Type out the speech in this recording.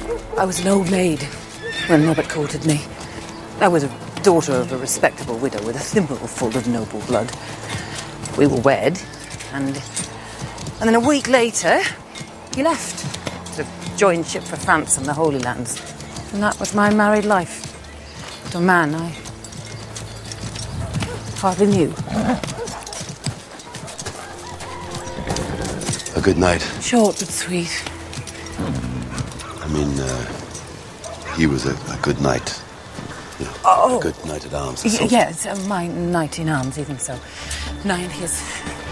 I was an old maid when Robert courted me. I was a daughter of a respectable widow with a thimble full of noble blood. We were wed, and then a week later, he left to join ship for France and the Holy Lands. And that was my married life. To a man I hardly knew. A good night. Short but sweet. I mean, he was a good knight. You know, a good knight at arms. Yes, my knight in arms, even so. Nigh in his